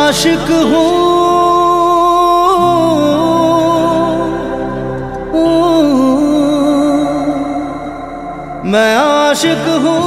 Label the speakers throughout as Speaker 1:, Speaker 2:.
Speaker 1: आशिक हूँ, मैं आशिक हूँ।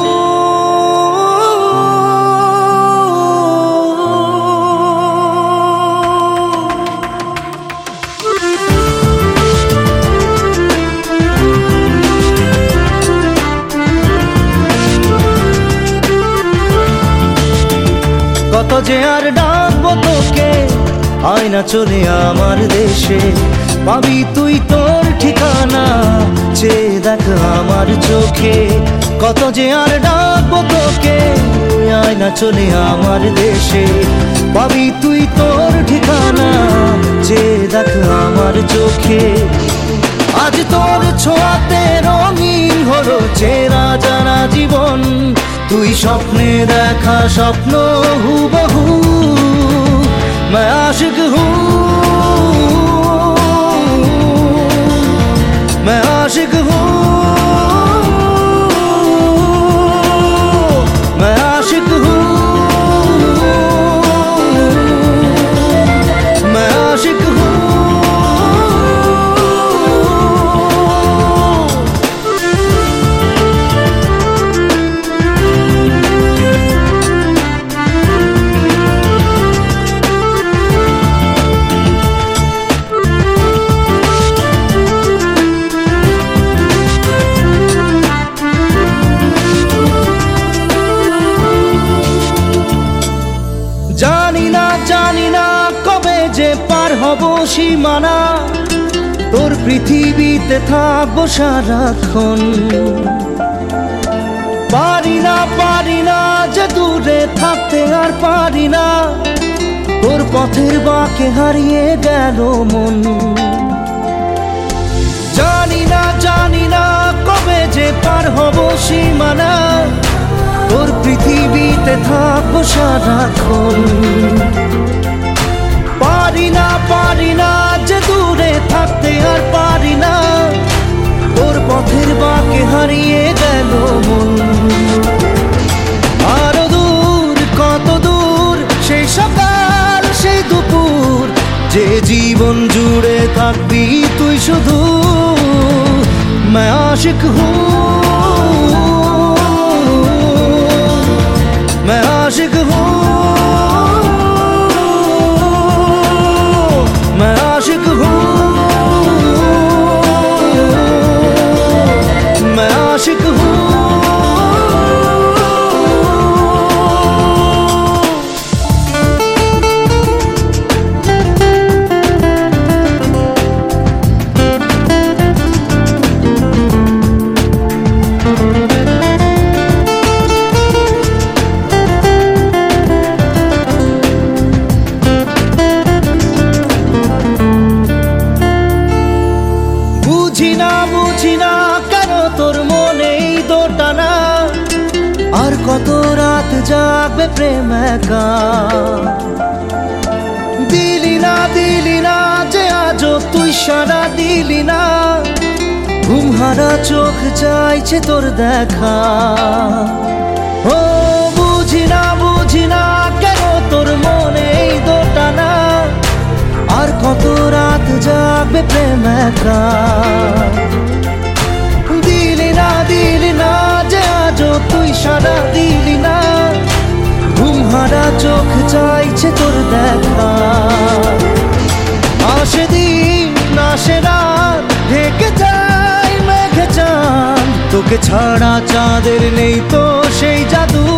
Speaker 1: কত যে আর ডাকবো তোকে, আয় না চলে আমার দেশে। পাবি তুই তোর ঠিকানা, চেয়ে দেখ আমার চোখে। কত যে আর ডাকবো তোকে, আয় না চলে আমার দেশে। পাবি তুই তোর ঠিকানা, চেয়ে দেখ আমার চোখে। আজ তোর ছোঁয়াতে রঙিন হলো চেনা জানা জীবন। তুই স্বপ্নে দেখা স্বপ্ন হুবহু, मैं आशिक हूँ, मैं आशिक हूँ, मैं आशिक हूँ, मैं आशिक हूँ। জানি না কবে যে পার হব সীমানা, তোর পৃথিবীতে থাকবো সারাক্ষণ। পারি না যে দূরে থাকতে আর পারি না, তোর পথের বাঁকে হারিয়ে গেল মন। জানি না কবে যে পার হব সীমানা, তোর পৃথিবীতে থাকবো সারাক্ষণ। পারি না যে দূরে থাকতে আর পারি না, তোর পথের বাঁকে হারিয়ে গেল মন। আরো দূর কত দূর সেই সকাল সেই দুপুর, যে জীবন জুড়ে থাকবি তুই শুধু। मैं आशिक हूँ, मैं आशिक हूँ, मैं आशिक हूँ, मैं आशिक हूँ। বুঝি না কেন তোর মনেই দোটানা, আর কত রাত জাগবে প্রেম একা। দিলি না যে আজও তুই সারা দিলি না, ঘুমহারা চোখ চাইছে তোর দেখা। ও বুঝি না কেন তোর মনেই দোটানা, আর কত রাত জাগবে প্রেম একা। দিলি না যে আজও তুই সারা দিলি না, ঘুমহারা চোখ চাইছে তোর দেখা। আসে দিন আসে রাত, ঢেকে যায় মেঘে চাঁদ, তোকে ছাড়া চাঁদের নেই তো সেই জাদু।